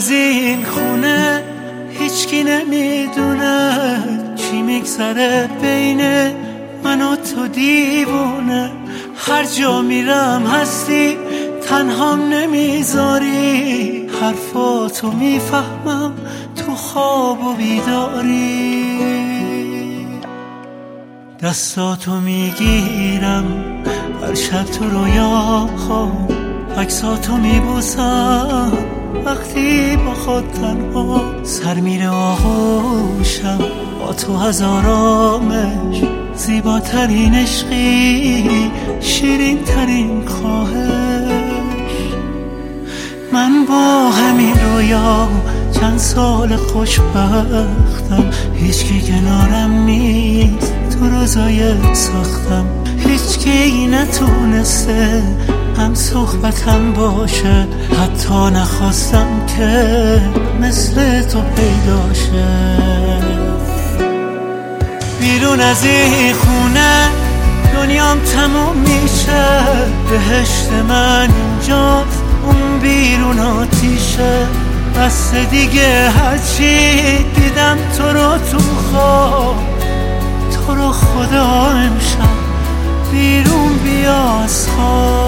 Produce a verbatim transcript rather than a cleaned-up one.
از این خونه هیچکی نمیدونه چی میگذره بین من و تو دیوونه. هر جا میرم هستی تنهام نمیذاری، حرفاتو میفهمم تو خواب و بیداری. دستاتو میگیرم هر شب تو رویا خواب، عکساتو میبوسم وقتی با خود تنها. سر میره آغوشم با تو هزار آرامش، زیباترین عشقی شیرین ترین خواهش. من با همین رویا چند سال خوشبختم، هیچکی کنارم نیست تو روزای سختم. هیچکی نتونسته هم صحبتم باشه، حتی نخواستم که مثل تو پیدا شه. بیرون از این خونه دنیام تموم میشه، بهشت من اینجاست اون بیرون آتیشه. بس دیگه هرچی دیدم تو رو تو خواب، تو رو خدا امشب بیرون بیا از خواب.